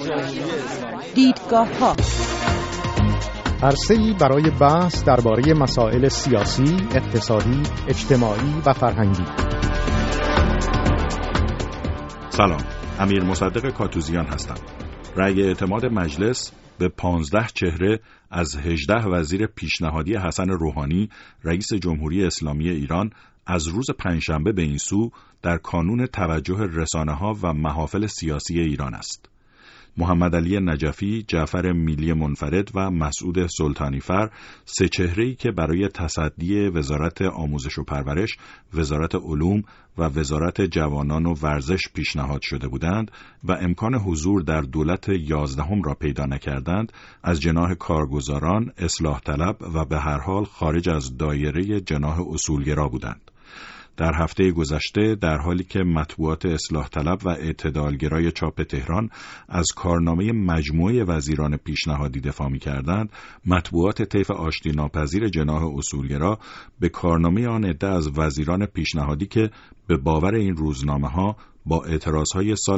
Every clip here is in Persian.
دیدگاه‌ها عرصه‌ای برای بحث درباره مسائل سیاسی، اقتصادی، اجتماعی و فرهنگی. سلام، امیر مصدق کاتوزیان هستم. رأی اعتماد مجلس به 15 چهره از 18 وزیر پیشنهادی حسن روحانی رئیس جمهوری اسلامی ایران از روز پنجشنبه به این سو در کانون توجه رسانه‌ها و محافل سیاسی ایران است. محمد علی نجفی، جعفر میلی منفرد و مسعود سلطانیفر، سه چهره‌ای که برای تصدی وزارت آموزش و پرورش، وزارت علوم و وزارت جوانان و ورزش پیشنهاد شده بودند و امکان حضور در دولت 11 را پیدا نکردند، از جناح کارگزاران، اصلاح طلب و به هر حال خارج از دایره جناح اصولگرا بودند. در هفته گذشته در حالی که مطبوعات اصلاح طلب و اعتدالگرای چاپ تهران از کارنامه مجموعه وزیران پیشنهادی دفاع می‌کردند، مطبوعات طیف آشتی ناپذیر جناح اصولگرا به کارنامه آن عده از وزیران پیشنهادی که به باور این روزنامه‌ها با اعتراضهای سال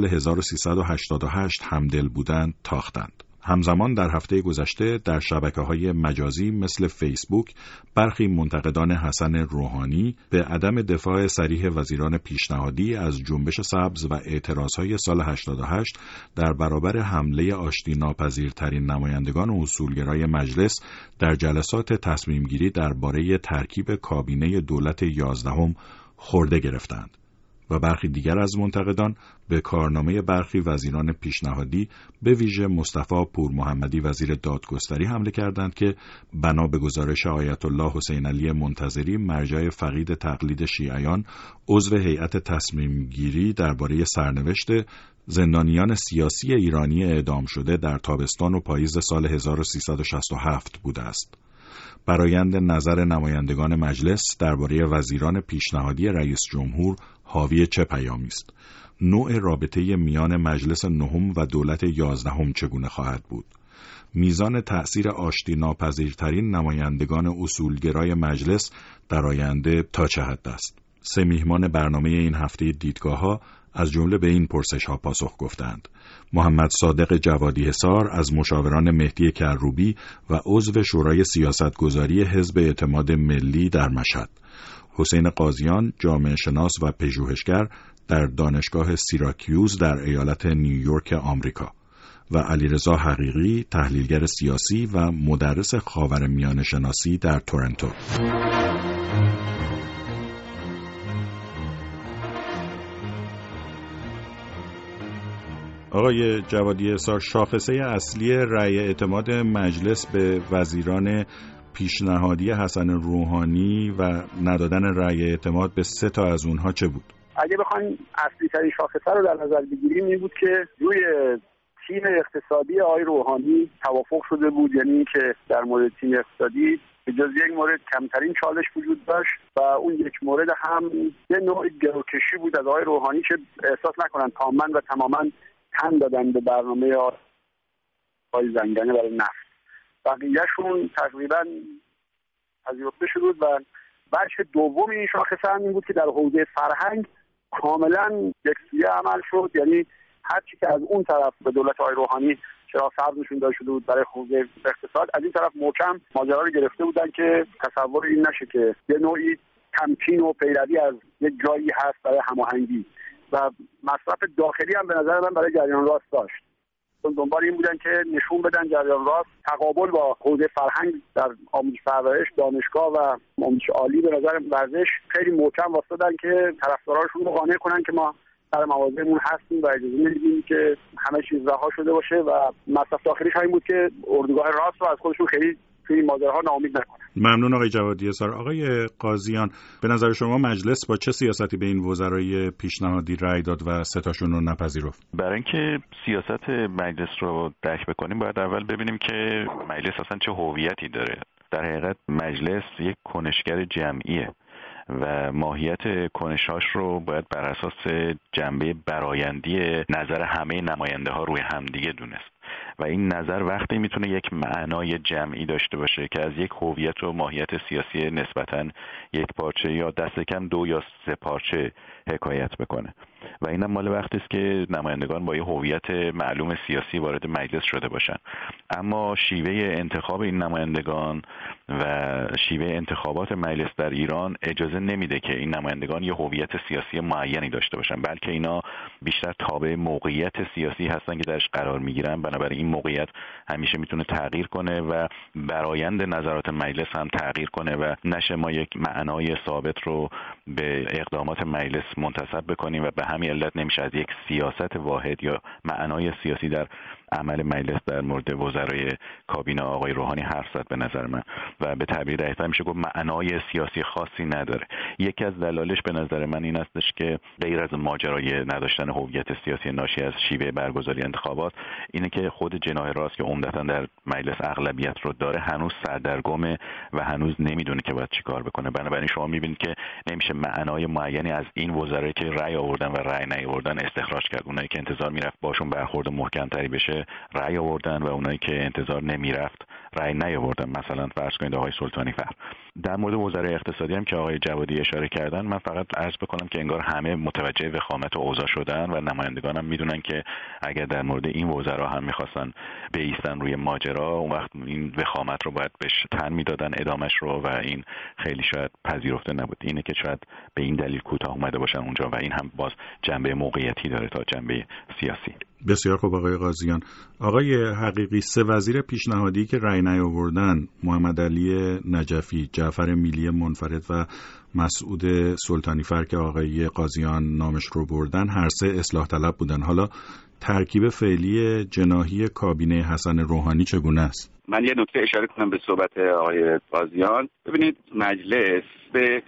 1388 همدل بودند تاختند. همزمان در هفته گذشته در شبکه‌های مجازی مثل فیسبوک برخی منتقدان حسن روحانی به عدم دفاع صریح وزیران پیشنهادی از جنبش سبز و اعتراضهای سال 88 در برابر حمله آشتی ناپذیرترین نمایندگان اصولگرای مجلس در جلسات تصمیمگیری درباره ترکیب کابینه دولت 11 خورده گرفتند. و برخی دیگر از منتقدان به کارنامه برخی وزیران پیشنهادی به ویژه مصطفی پورمحمدی وزیر دادگستری حمله کردند که بنا به گزارش آیت الله حسین علی منتظری مرجع فقید تقلید شیعیان عضو هیئت تصمیم گیری درباره سرنوشت زندانیان سیاسی ایرانی اعدام شده در تابستان و پاییز سال 1367 بوده است. برآیند نظر نمایندگان مجلس درباره وزیران پیشنهادی رئیس جمهور حاوی چه پیامی است؟ نوع رابطه میان مجلس نهم و دولت 11 چگونه خواهد بود؟ میزان تأثیر آشتی ناپذیرترین نمایندگان اصولگرای مجلس در آینده تا چه حد است؟ سه میهمان برنامه این هفته دیدگاه‌ها از جمله به این پرسش‌ها پاسخ گفتند. محمد صادق جوادی حصار از مشاوران مهدی کروبی و عضو شورای سیاستگذاری حزب اعتماد ملی در مشهد، حسین قاضیان جامعه شناس و پژوهشگر در دانشگاه سیراکیوز در ایالت نیویورک آمریکا و علیرضا حقیقی تحلیلگر سیاسی و مدرس خاورمیانه شناسی در تورنتو. آقای جوادی حصار، شاخصه اصلی رأی اعتماد مجلس به وزیران پیشنهادی حسن روحانی و ندادن رأی اعتماد به 3 تا از اونها چه بود؟ اگه بخوایم اصلی ترین شاخصه رو در نظر بگیریم این بود که روی تیم اقتصادی آقای روحانی توافق شده بود، یعنی که در مورد تیم اقتصادی به جز یک مورد کمترین چالش وجود داشت و اون یک مورد هم یه نوع گروکشی بود از آقای روحانی که احساس نکنن تماما و تماما تن دادن به برنامه آقای زنگنه برای نفت. بقیه‌شون تقریبا پذیرفته شد و بخش دوم این شاخصه هم این بود که در حوزه فرهنگ کاملا یکسویه عمل شد، یعنی هر چی که از اون طرف به دولت آقای روحانی چرا سبز نشون داده شده بود برای حوزه اقتصاد، از این طرف محکم ماجرا رو گرفته بودن که تصور این نشه که یه نوعی تمکین و پیروی از یک جایی هست برای هماهنگی و مصرف داخلی هم به نظر من برای جریان راست داشت. دنبال این بودن که نشون بدن جریان راست تقابل با حوزه فرهنگ در آموزش پرورش، دانشگاه و آموزش عالی به نظر ورزش خیلی محکم واسطادن که طرفداراشون رو قانع کنن که ما در مواضعمون هستیم و اجازه نمیدیم که همه چیز رها شده باشه و مصرف داخلیش همین بود که اردوگاه راست رو از خودشون خیلی توی این ماجراها ناامید نکنن. ممنون آقای جوادی حصار. آقای قاضیان، به نظر شما مجلس با چه سیاستی به این وزرای پیشنهادی رأی داد و 3 تاشون رو نپذیرفت؟ برای اینکه سیاست مجلس رو درک بکنیم باید اول ببینیم که مجلس اصلا چه هویتی داره. در حقیقت مجلس یک کنشگر جمعیه و ماهیت کنشاش رو باید بر اساس جنبه برآیندی نظر همه نماینده ها روی همدیگه دونست. و این نظر وقتی میتونه یک معنای جمعی داشته باشه که از یک هویت و ماهیت سیاسی نسبتاً یک پارچه یا دست کم 2 یا 3 پارچه حکایت بکنه و اینم مال وقتی است که نمایندگان با یه هویت معلوم سیاسی وارد مجلس شده باشن. اما شیوه انتخاب این نمایندگان و شیوه انتخابات مجلس در ایران اجازه نمیده که این نمایندگان یه هویت سیاسی معینی داشته باشن، بلکه اینا بیشتر تابع موقعیت سیاسی هستن که درش قرار میگیرن. بنابراین این موقعیت همیشه میتونه تغییر کنه و برآیند نظرات مجلس هم تغییر کنه و نشه ما یک معنای ثابت رو به اقدامات مجلس منتسب بکنیم و به همین علت نمیشه از یک سیاست واحد یا معنای سیاسی در عمل مجلس در مورد وزرای کابینه آقای روحانی حرف زد به نظر من و به تعبیر دقیق‌تر میشه گفت معنای سیاسی خاصی نداره. یکی از دلایلش به نظر من این استش که غیر از ماجرای نداشتن هویت سیاسی ناشی از شیوه برگزاری انتخابات اینه که خود جناح راست که عمدتاً در مجلس اغلبیت رو داره هنوز سردرگمه و هنوز نمیدونه که باید چیکار بکنه. بنابراین شما میبینید که نمیشه معنای معینی از این وزرایی که رأی آوردن و رأی نیاوردن استخراج کرد. اونایی که انتظار میرفت باشون برخورد محکم‌تری بشه رأی آوردن و اونایی که انتظار نمیرفت رأی نیاوردن. مثلا فرض کنید آقای سلطانی فر. در مورد وزرای اقتصادی هم که آقای جوادی اشاره کردن، من فقط عرض بکنم که انگار همه متوجه وخامت و اوضاع شدن و نمایندگان هم میدونن که اگر در مورد این وزرا هم میخواستن بایستن روی ماجرا اون وقت این وخامت رو باید بهش تن میدادن ادامش رو و این خیلی شاید پذیرفته نبود. اینه که شاید به این دلیل کوتاه اومده باشن اونجا و این هم باز جنبه موقعیتی داره تا جنبه سیاسی. بسیار خوب آقای قاضیان. آقای حقیقی، 3 وزیر پیشنهادی که رأی نیاوردن، محمد علی نجفی، جعفر میلی منفرد و مسعود سلطانی فر که آقای قاضیان نامش رو بردن، هر 3 اصلاح طلب بودن. حالا ترکیب فعلی جناحی کابینه حسن روحانی چگونه است؟ من یه نکته اشاره کنم به صحبت آقای قاضیان. ببینید مجلس به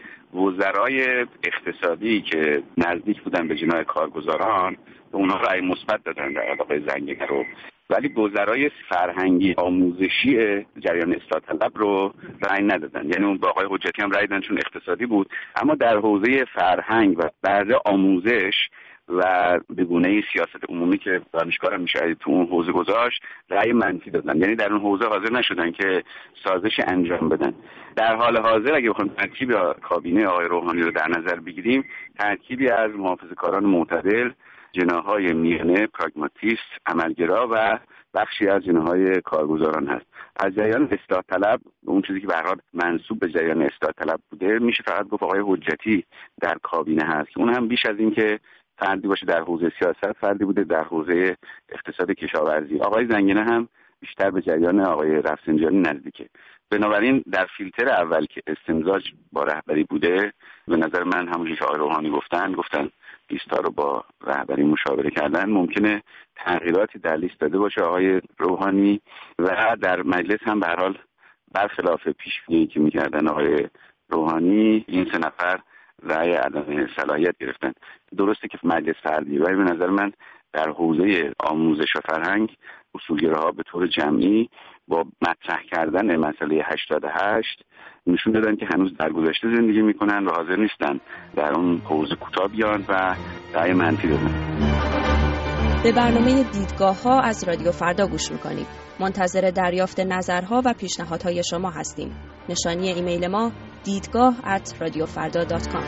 وزرای اقتصادی که نزدیک بودن به جناح کارگزاران به اونها رأی مثبت دادن در علاقه زنگنه رو، ولی وزرای فرهنگی آموزشی جریان اصلاح طلب رو رأی ندادن. یعنی اون با آقای حجتی هم رأی دادن چون اقتصادی بود، اما در حوزه فرهنگ و بعد آموزش و به گونه‌ای سیاست عمومی که دانشگاه هم میشه تو اون حوزه گذاشت رأی منفی دادن. یعنی در اون حوزه حاضر نشدن که سازش انجام بدن. در حال حاضر اگه بخوایم ترکیب کابینه آقای روحانی رو در نظر بگیریم، ترکیبی از محافظه‌کاران معتدل، جناح‌های میانه، پراگماتیست، عملگرا و بخشی از جناح‌های کارگزاران هست. از جریان اصلاح طلب، اون چیزی که به هر حال منسوب به جریان اصلاح طلب بوده، میشه فقط گفت آقای حجتی در کابینه هست که اون هم بیش از این که فردی باشه در حوزه سیاست، فردی بوده در حوزه اقتصاد کشاورزی. آقای زنگنه هم بیشتر به جریان آقای رفسنجانی نزدیکه. بنابراین در فیلتر اول که استمزاج با رهبری بوده، به نظر من همونجوری که آقای روحانی گفتن 20 تا رو با رهبری مشاوره کردن، ممکنه تغییراتی در لیست داده باشه آقای روحانی و در مجلس هم به هر حال برخلاف پیش‌بینی که می‌کردن آقای روحانی این 3 نفر رأی عدم صلاحیت گرفتن. درسته که مجلس فردیه ولی به نظر من در حوزه آموزش و فرهنگ اصولگراها به طور جمعی با مطرح کردن مسئله 88 نشون دادن که هنوز در گذشته زندگی میکنن و حاضر نیستن در اون حوزه کوتاه بیان و رأی منفی بدن. به برنامه دیدگاه‌ها از رادیو فردا گوش میکنید. منتظر دریافت نظرها و پیشنهادهای شما هستیم. نشانی ایمیل ما دیدگاه@radiofarda.com.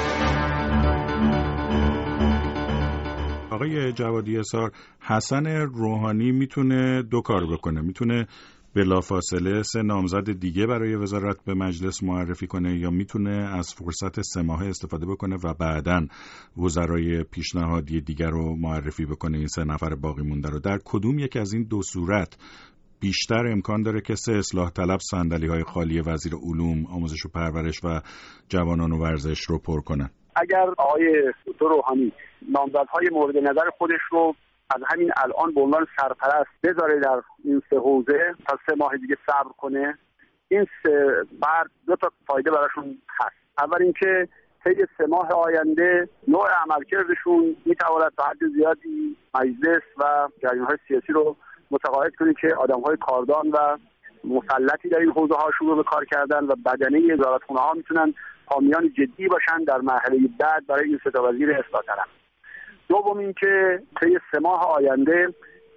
آقای جوادی اسار، حسن روحانی میتونه 2 کار بکنه. میتونه بلافاصله 3 نامزد دیگه برای وزارت به مجلس معرفی کنه یا میتونه از فرصت 3 ماهه استفاده بکنه و بعداً وزرای پیشنهادی دیگر رو معرفی بکنه، این 3 نفر باقی مونده رو. در کدوم یک از این 2 صورت بیشتر امکان داره که 3 اصلاح طلب صندلی‌های خالی وزیر علوم، آموزش و پرورش و جوانان و ورزش رو پر کنن؟ اگر آقای دکتر روحانی نامزدهای مورد نظر خودش رو از همین الان به عنوان سرپرست بذاره در این 3 حوزه تا 3 ماه دیگه صبر کنه، این 3 بعد 2 تا فایده براشون هست. اول اینکه طی 3 ماه آینده نوع عملکردشون میتواند تا حد زیادی مجلس و جریان‌های سیاسی رو متقاعد کنه که آدم‌های کاردان و مسلطی در این حوزه‌ها شروع به کار کردن و بدنه وزارتخونه‌ها میتونن حامیان جدی باشن در مرحله بعد برای این 3 تا وزیر اصلاح طلب. دوم اینکه طی 3 ماه آینده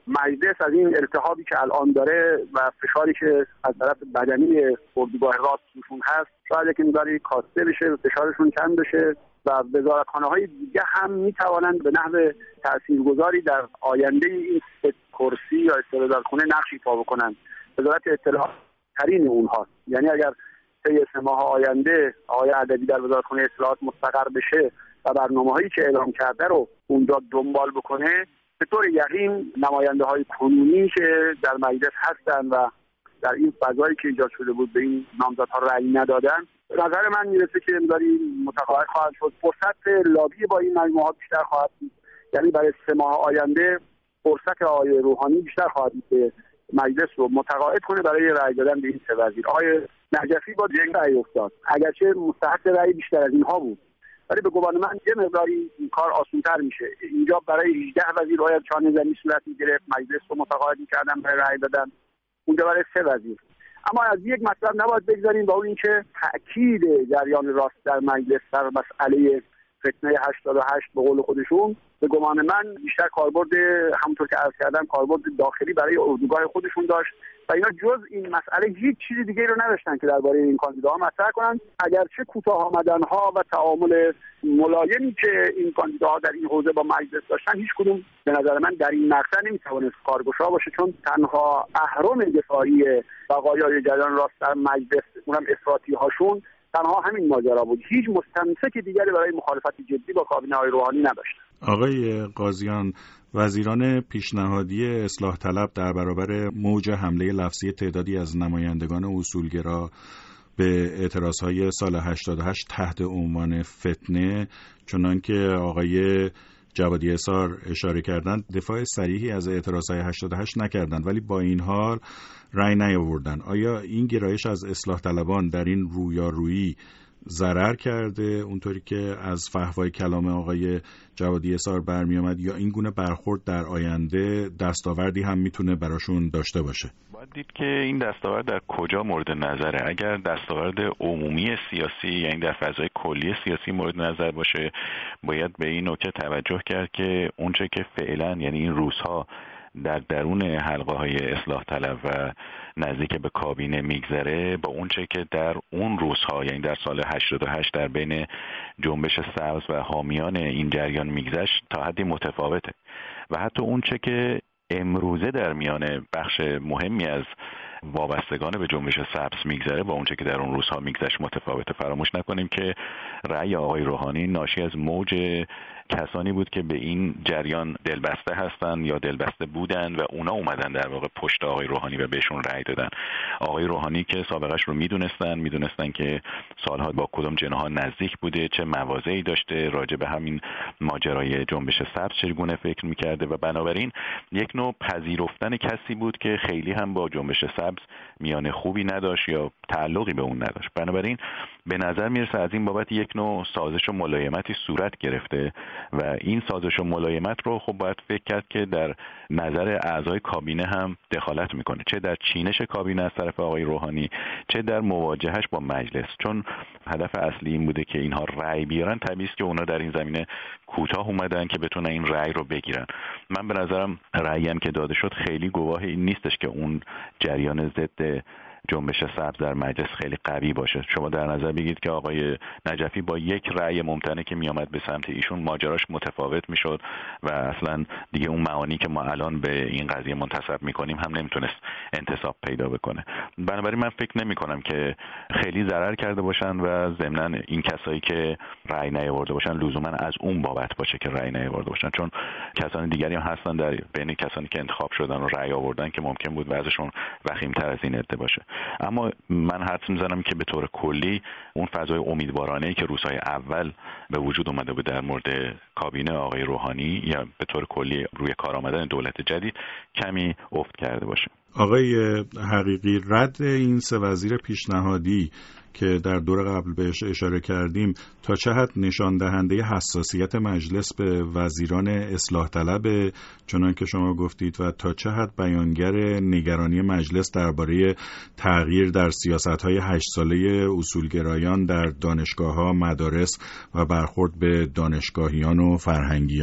مجلس از این التهابی که الان داره و فشاری که از طرف بدنی اردوگاه راست روشون هست شاید که مقداری کاسته بشه، فشارشون کم بشه و وزارتخانه‌های دیگه هم میتوانند به نحو تاثیرگذاری در آینده این کرسی یا استبدادخونه نقش ایفا بکنند. وزارت اطلاعات ترین اونها، یعنی اگر طی 3 ماه آینده آقای عددی در وزارتخانه اطلاعات مستقر بشه و برنامه‌هایی که اعلام کرده رو اونجا دنبال بکنه، به طور یقین نماینده‌های کنونی که در مجلس هستن و در این فضایی که ایجاد شده بود به این نامزدها رأی ندادن، به نظر من میرسه که مقداری متقاعد خواهد شد. فرصت لابی با این مجموعات بیشتر خواهد بود، یعنی برای 3 ماه آینده فرصت آقای روحانی بیشتر خواهد بود که مجلس رو متقاعد کنه برای رأی دادن به این 3 وزیر. آقای نجفی با جنگ رأی افتاد، اگرچه مستحق رأی بیشتر از اینها بود، ولی به گمان من یه مقداری این کار آسان‌تر میشه. اینجا برای 18 وزیر باید چانه زنی صورت میگرفت، مجلس رو متقاعد می‌کردن برای رأی دادن، اونجا برای 3 وزیر. اما از یک مطلب نباید بگذاریم و اون اینکه تأکید جریان راست در مجلس در مسئله فتنه 88 به قول خودشون به گمان من بیشتر کاربرد، همونطور که عرض کردم، کاربرد داخلی برای اردوگاه خودشون داشت و اینا جز این مسئله هیچ چیز دیگه رو نداشتن که درباره این کاندیداها مطرح کنن. اگرچه کوتاه آمدن‌ها و تعامل ملایمی که این کاندیداها در این حوزه با مجلس داشتن، هیچ کدوم به نظر من در این مقطع نمیتوانست کارگشا باشه، چون تنها اهرم دفاعی بقایای جریان راست در مجلس، اونم افراطی هاشون، تنها همین ماجرا بود. هیچ مستمسک دیگری برای مخالفت جدی با کابینه آقای روحانی نداشت. آقای قاضیان، وزیران پیشنهادی اصلاح طلب در برابر موج حمله لفظی تعدادی از نمایندگان اصولگرا به اعتراضهای سال 88 تحت عنوان فتنه، چنانکه آقای جوادی اصار اشاره کردند، دفاع صریحی از اعتراضهای 88 نکردند، ولی با این حال رأی نیاوردند. آیا این گرایش از اصلاح طلبان در این رویارویی ضرر کرده اونطوری که از فحوای کلام آقای جوادی اصار برمی آمد، یا این گونه برخورد در آینده دستاوردی هم میتونه براشون داشته باشه؟ باید دید که این دستاورد در کجا مورد نظره. اگر دستاورد عمومی سیاسی، یعنی در فضای کلی سیاسی مورد نظر باشه، باید به این نکته توجه کرد که اونچه که فعلا، یعنی این روزها در درون حلقه های اصلاح طلب و نزدیک به کابینه میگذره با اونچه که در اون روزها، یعنی در سال 88 در بین جنبش سبز و حامیان این جریان میگذشت تا حدی متفاوته و حتی اونچه که امروزه در میان بخش مهمی از وابستگان به جنبش سبز میگذره با اونچه که در اون روزها میگذشت متفاوته. فراموش نکنیم که رأی آقای روحانی ناشی از موج کسانی بود که به این جریان دلبسته هستن یا دلبسته بودن و اونا اومدن در واقع پشت آقای روحانی و بهشون رأی دادن. آقای روحانی که سابقش رو میدونستن که سالها با کدام جناح نزدیک بوده، چه مواضعی داشته، راجع به همین ماجرای جنبش سبز چگونه فکر میکرده و بنابراین یک نوع پذیرفتن کسی بود که خیلی هم با جنبش سبز میان خوبی نداشت یا تعلقی به اون نداشت. بنابراین به نظر میرسه از این بابت یک نوع سازش و ملایمتی صورت گرفته و این سازش و ملایمت رو خب باید فکر کرد که در نظر اعضای کابینه هم دخالت میکنه، چه در چینش کابینه از طرف آقای روحانی، چه در مواجهش با مجلس. چون هدف اصلی این بوده که اینها رأی بیارن، طبیعی است که اونا در این زمینه کوتاه اومدن که بتونن این رأی رو بگیرن. من به نظرم رأیی هم که داده شد خیلی گواه این نیستش که اون جریان ضد جنبش سبز در مجلس خیلی قوی باشه. شما در نظر بگیرید که آقای نجفی با یک رأی ممتنع که میآمد به سمت ایشون ماجراش متفاوت میشد و اصلا دیگه اون معانی که ما الان به این قضیه منتسب میکنیم هم نمیتونست انتصاب پیدا بکنه. بنابراین من فکر نمی کنم که خیلی ضرر کرده باشن و ضمناً این کسایی که رأی نیاورده باشن لزوما از اون بابت باشه که رأی نیاورده باشن، چون کسان دیگری هم هستن در بین کسانی که انتخاب شدن و رأی آوردن که ممکن بود وضعشون وخیم‌تر از این عده باشه. اما من حدس میزنم که به طور کلی اون فضای امیدوارانه‌ای که روزهای اول به وجود اومده بود در مورد کابینه آقای روحانی یا به طور کلی روی کار آمدن دولت جدید کمی افت کرده باشه. آقای حقیقی، رد این 3 وزیر پیشنهادی که در دور قبل بهش اشاره کردیم تا چه حد نشان دهنده حساسیت مجلس به وزیران اصلاح طلب چنان که شما گفتید و تا چه حد بیانگر نگرانی مجلس درباره تغییر در سیاست‌های 8 ساله اصولگرایان در دانشگاه‌ها، مدارس و برخورد به دانشگاهیان و فرهنگیانه؟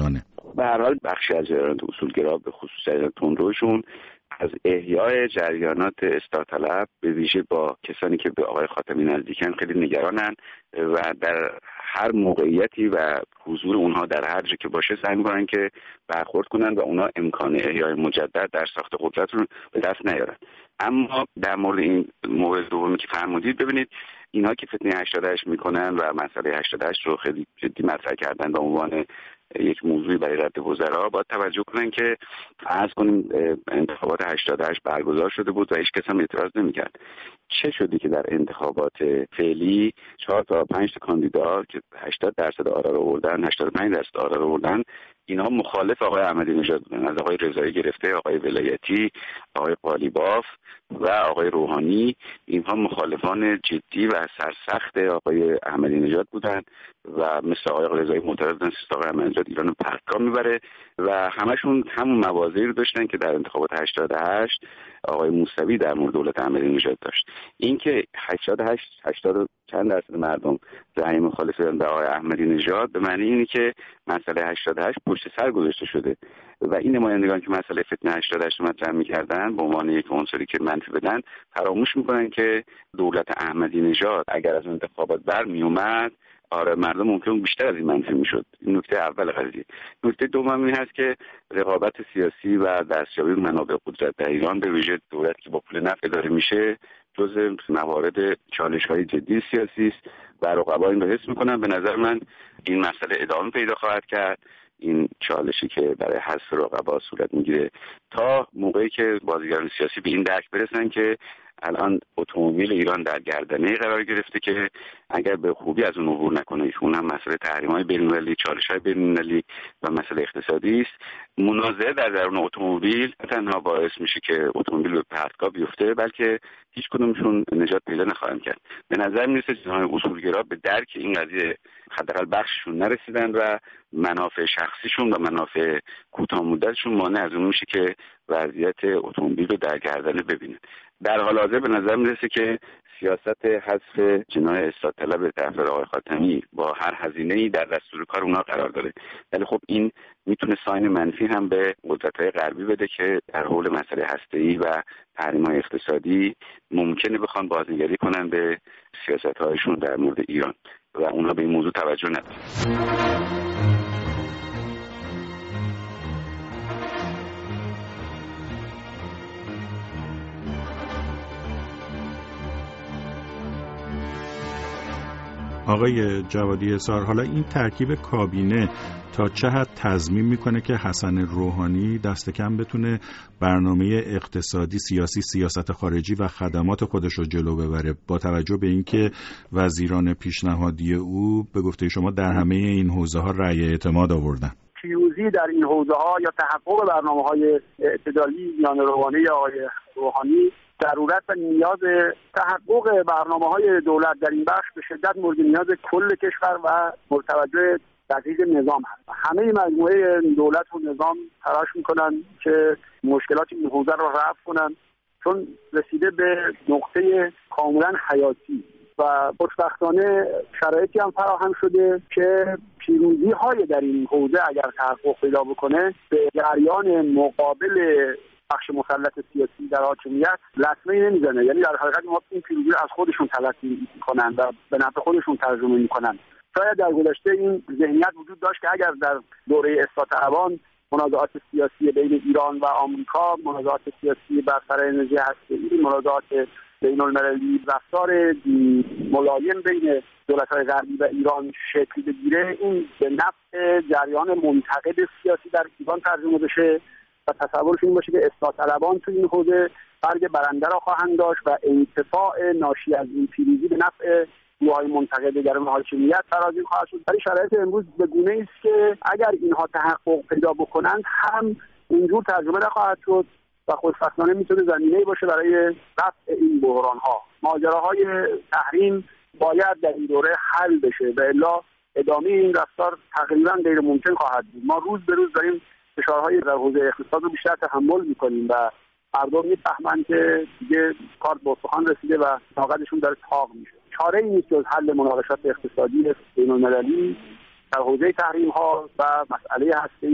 به هر حال بخشی از جریانات اصولگرا به خصوص جریانات تندروشون از احیای جریانات اصلاح طلب به ویژه با کسانی که به آقای خاتمی نزدیکن خیلی نگرانن و در هر موقعیتی و حضور اونها در هر جا که باشه سعی می‌کنن که برخورد کنن و اونها امکان احیای مجدد در ساخت قدرت رو به دست نیارن. اما در مورد این مورد دومی که فرمودید، ببینید اینها که فتنه 88 میکنن و مسئله 88 رو خیلی جدی مطرح کردن به عنوان یک موضوعی برای رد وزرا، باید توجه کنن که فرض کنیم انتخابات 88 برگزار شده بود و هیچ کس هم اعتراض نمی‌کرد. چه شدی که در انتخابات فعلی 4 تا 5 تا کاندیدا که 80% آرا رو آوردن، 85% آرا رو آوردن، اینها مخالف آقای احمدی نژاد بودن، از آقای رضایی گرفته آقای ولایتی، آقای قالیباف و آقای روحانی. اینها مخالفان جدی و سرسخت آقای احمدی نژاد بودند و مثل آقای رضایی معتقد بودن که آقای احمدی نژاد ایران رو پرتگاه میبره و همشون همون مواضعی رو داشتن که در انتخابات 88 آقای موسوی در مورد دولت احمدی نژاد داشت. اینکه 80 چند درصد مردم رأی مخالف دادن به آقای احمدی نژاد به معنی اینه که مسئله 88 پشت سر گذاشته شده و این نمایندگان که مسئله فتنه 88 رو مطرح می‌کردن به عنوان یک عنصری که منفی بدن، فراموش می‌کنن که دولت احمدی نژاد اگر از انتخابات برمی اومد، آره مردم ممکن بیشتر از این منفی میشد. این نکته اول قضیه. نکته دوم این هست که رقابت سیاسی و دستیابی به منابع قدرت در ایران به ویژه دولتی که با پول نفت اداره میشه جزء موارد چالش‌های جدی سیاسی است و رقبا این رو حس می‌کنن. به نظر من این مسئله ادامه پیدا خواهد کرد، این چالشی که برای حذف رقبا صورت میگیره تا موقعی که بازیگران سیاسی به این درک برسن که الان اتومبیل ایران در گردنه قرار گرفته که اگر به خوبی از اون عبور نکنه، اون هم مسئله تحریم‌های بین‌المللی، چالش‌های بین‌المللی و مسئله اقتصادی است. منازعه در درون اتومبیل تنها باعث میشه که اتومبیل به پرتگاه بیفته، بلکه هیچ کدومشون نجات پیدا نخواهند کرد. به نظر میرسه جناح اصولگرا به درک این قضیه حداقل بخششون نرسیدن و منافع شخصیشون و منافع کوتاه مدتشون مانع از اون میشه که وضعیت اتومبیل رو در گردنه ببینه. در حال حاضر به نظر میرسه که سیاست حذف جناح اصلاح طلب طرفدار آقای خاتمی با هر هزینه‌ای در دستور کار اونها قرار داره، ولی خب این میتونه ساین منفی هم به قدرت‌های غربی بده که در حول مسئله هسته‌ای و تحریم‌های اقتصادی ممکنه بخوان بازنگری کنن به سیاست‌هایشون در مورد ایران و اونها به این موضوع توجه ندارن. آقای جوادی حصار، حالا این ترکیب کابینه تا چه حد تضمین میکنه که حسن روحانی دست کم بتونه برنامه اقتصادی، سیاسی، سیاست خارجی و خدمات خودش رو جلو ببره، با توجه به اینکه وزیران پیشنهادی او به گفته شما در همه این حوزه ها رأی اعتماد آوردن؟ پیروزی در این حوزه ها یا تحقق برنامه‌های اعتدالی میان روحانی یا آقای روحانی ضرورت و نیاز تحقق برنامه‌های دولت در این بخش به شدت مورد نیاز کل کشور و مرتبط تغییر نظام هست. همه مجموعه دولت و نظام تلاش میکنن که مشکلات این حوزه رو رفع کنن، چون رسیده به نقطه کاملا حیاتی و خوشبختانه شرایطی هم فراهم شده که پیروزی های در این حوزه اگر تحقق پیدا بکنه به جریان مقابل بخش مسلط سیاسی در حاکمیت لطمه‌ای نمیزنه. یعنی در حقیقت ما این پیروزی از خودشون تلقی میکنن و به نفع خودشون ترجمه میکنن. شاید در گذشته این ذهنیت وجود داشت که اگر در دوره اصلاح طلبان منازعات سیاسی بین ایران و آمریکا، منازعات سیاسی بر سر انرژی هسته‌ای، منازعات بین‌المللی، رفتار ملایم بین دولت‌های غربی و ایران شکل بگیره، این به نفع جریان منتقد سیاسی در ایران ترجمه بشه و تصورش این باشه که اصلاح طلبان تو این حوزه برگ برنده را خواهند داشت و انتفاع ناشی از این پیروزی به نفع گروه‌های منتقد درون حاکمیت فراگیر خواهد شد. ولی شرایط امروز به گونه‌ای است که اگر اینها تحقق پیدا بکنند هم اینجور ترجمه نخواهد شد و خوشبختانه میتونه زمینه‌ای باشه برای رفع این بحران‌ها. ماجراهای تحریم باید در این دوره حل بشه و الا ادامه این رفتار تقریبا غیر ممکن خواهد بود. ما روز به روز داریم فشارهای در حوزه اقتصاد رو بیشتر تحمل می‌کنیم و مردم می‌فهمند که دیگه کار به استخوان رسیده و طاقتشون داره تاق میشه. چاره‌ای نیست جز حل مناقشات اقتصادی بین‌المللی در حوزه تحریم‌ها و مسئله هسته‌ای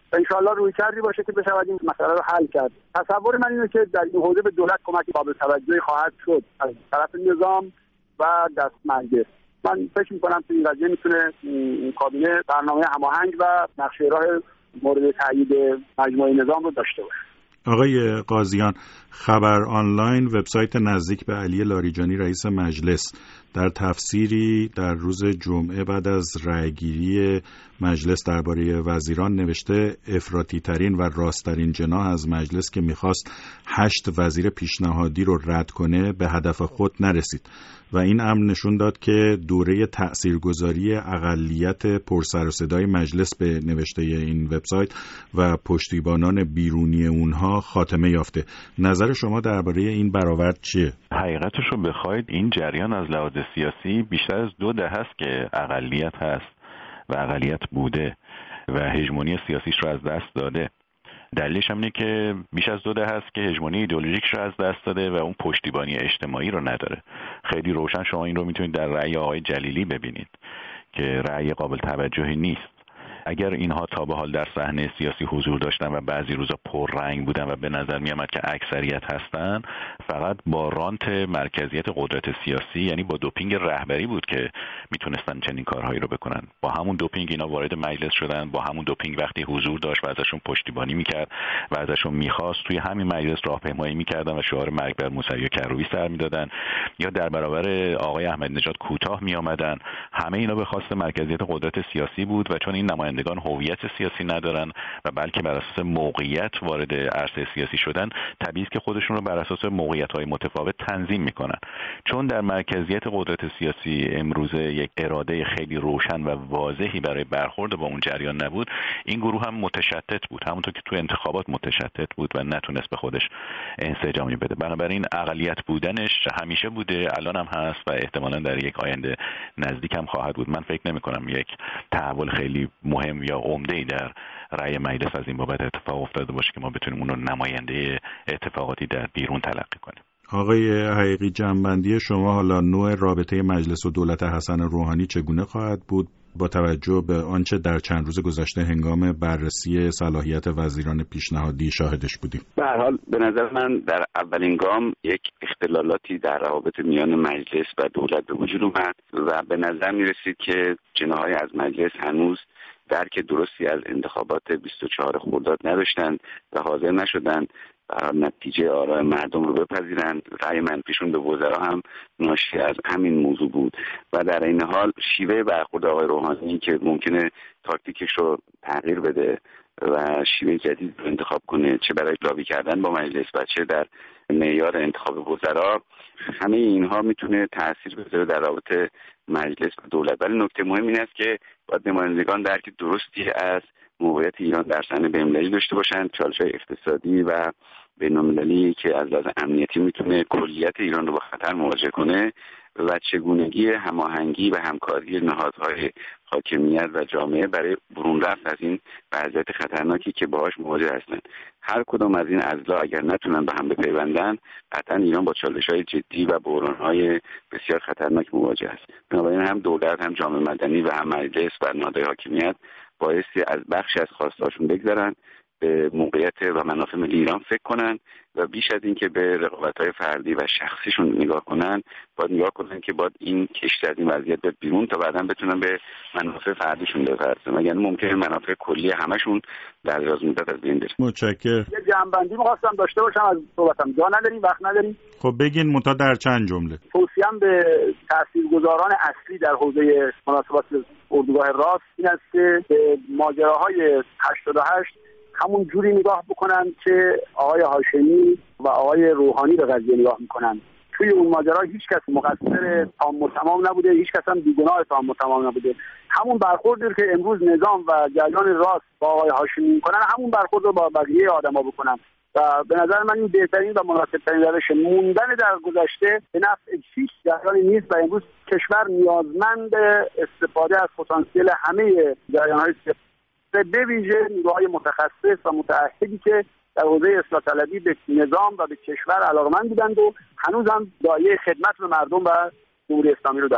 ان شاء الله روی کردی باشه که بشود این مسئله رو حل کرد. تصور من اینه که در این حوزه به دولت کمک قابل توجهی خواهد شد از طرف نظام و دست مجلس. من فکر می‌کنم که این قضیه میتونه کابینه برنامه هماهنگ و نقشه راه مورد تایید مجموعه نظام رو داشته باشه. آقای قاضیان، خبر آنلاین وبسایت نزدیک به علی لاریجانی رئیس مجلس در تفسیری در روز جمعه بعد از رأیگیری مجلس درباره وزیران نوشته افراطی ترین و راست‌ترین جناح از مجلس که میخواست 8 وزیر پیشنهادی رو رد کنه به هدف خود نرسید و این امر نشون داد که دوره تأثیرگذاری اقلیت پرسر و صدای مجلس به نوشته این وبسایت و پشتیبانان بیرونی اونها خاتمه یافته. نظر شما درباره این برآورد چیه؟ حقیقتش رو بخواید این جریان از لحاظ سیاسی بیشتر از 2 دهه است که اقلیت هست و اقلیت بوده و هژمونی سیاسیش رو از دست داده. دلیلش هم اینه که بیش از 2 دهه است که هژمونی ایدئولوژیکش رو از دست داده و اون پشتیبانی اجتماعی رو نداره. خیلی روشن شما این رو میتونید در رأی آقای جلیلی ببینید که رأی قابل توجهی نیست. اگر اینها تا به حال در صحنه سیاسی حضور داشتن و بعضی روزا پررنگ بودن و به نظر می آمد که اکثریت هستن، فقط با رانت مرکزیت قدرت سیاسی، یعنی با دوپینگ رهبری بود که میتونستن چنین کارهایی رو بکنن. با همون دوپینگ اینا وارد مجلس شدن، با همون دوپینگ وقتی حضور داشت و ازشون پشتیبانی میکرد و ازشون میخواست توی همین مجلس راهپیمایی میکردن و شعار مرگ بر موسوی و کروبی سر میدادن یا در برابر آقای احمدی نژاد کوتاه میآمدن. همه اینا به خواست مرکزیت قدرت سیاسی بود و چون این نمایندگان هویت سیاسی ندارن و بلکه بر اساس موقعیت وارد عرصه سیاسی شدن، طبیعی است که خودشون رو بر اساس موقعیت‌های متفاوت تنظیم میکنن. چون در مرکزیت قدرت سیاسی امروزه یک اراده خیلی روشن و واضحی برای برخورد با اون جریان نبود، این گروه هم متشتت بود، همونطور که تو انتخابات متشتت بود و نتونست به خودش انسجامی بده. بنابراین اقلیت بودنش همیشه بوده، الان هم هست و احتمالاً در یک آینده نزدیک هم خواهد بود. من فکر نمی‌کنم یک تحول خیلی مهم یا عمده‌ای در رأی مجلس از این بابت اتفاق افتاده باشه که ما بتونیم اون رو نماینده اتفاقاتی در بیرون تلقی کنیم. آقای حقیقی، جنبندی شما حالا نوع رابطه مجلس و دولت حسن روحانی چگونه خواهد بود با توجه به آنچه در چند روز گذشته هنگام بررسی صلاحیت وزیران پیشنهادی شاهدش بودیم؟ به هر حال به نظر من در اولین گام یک اختلالاتی در روابط میان مجلس و دولت به وجود اومد و به نظر می رسید که جناح‌های از مجلس هنوز درک درستی از انتخابات 24 خرداد نداشتند و حاضر نشدند برای نتیجه آراء مردم رو بپذیرند. رأی منفیشون به وزرا هم ناشی از همین موضوع بود و در این حال شیوه برخورد آقای روحانی که ممکنه تاکتیکش رو تغییر بده و شیوه جدید رو انتخاب کنه، چه برای لابی کردن با مجلس و چه در معیار انتخاب وزرا، همه اینها میتونه تأثیر بذاره در رابطه مجلس و دولت. ولی نکته مهم این است که باید نمایندگان درک درستی از موقعیت ایران در صحنه بین‌المللی داشته باشند، چالش‌های اقتصادی و بین‌المللی که از لحاظ امنیتی میتونه کلیت ایران رو با خطر مواجه کنه و چگونگی هماهنگی و همکاری نهادهای حاکمیت و جامعه برای برون رفت از این وضعیت خطرناکی که باهاش مواجه هستند. هر کدام از این اضلاع اگر نتونن به هم بپیوندن، قطعا ایران با چالش‌های جدی و بحران‌های بسیار خطرناک مواجه است. بنابراین هم دولت، هم جامعه مدنی و هم مجلس و نهادهای حاکمیت بایستی از بخشی از خواستهاشون بگذرن، به موقعیت و منافع ملی ایران فکر کنن و بیش از این که به رقابت‌های فردی و شخصیشون نگاه کنن، باید نگاه کنن که باید این کشتی از این وضعیت بیاد بیرون تا بعداً بتونن به منافع فردیشون بپردازن، یعنی ممکنه منافع کلی همشون در دراز مدت از بین بره. متشکرم. یه جنبندی می‌خواستم داشته باشم از صحبتم. جا نداریم، وقت نداریم. خب بگین متا در چند جمله. توصیه‌ام به تاثیرگذاران اصلی در حوزه مناسبات اردوگاه راست این است که به ماجراهای 88 همون جوری نگاه بکنن که آقای هاشمی و آقای روحانی به قضیه نگاه میکنن. توی اون ماجرا هیچ کس مقصر تام و تمام نبوده، هیچ کس هم بیگناه تام و تمام نبوده. همون برخوردی که امروز نظام و جریان راست با آقای هاشمی میکنن، همون برخورد رو با بقیه آدما بکنن و به نظر من این بهترین و مناسب‌ترین روش. موندن در گذشته به نفع هیچ جریانی نیست و امروز کشور نیازمند استفاده از پتانسیل همه جریان‌های سیاسی، به ویژه نیروهای متخصص و متعهدی که در حوزه اصلاح طلبی به نظام و به کشور علاقه‌مند بودند و هنوز هم دایه خدمت به مردم و جمهوری اسلامی رو دارند.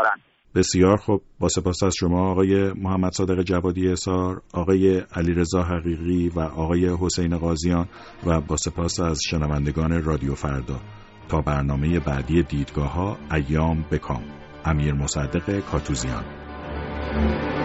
بسیار خوب، با سپاس از شما آقای محمد صادق جوادی احصار، آقای علیرضا حقیقی و آقای حسین قاضیان و با سپاس از شنوندگان رادیو فردا. تا برنامه بعدی دیدگاه‌ها، ایام بکام. امیر مصدق کاتوزیان.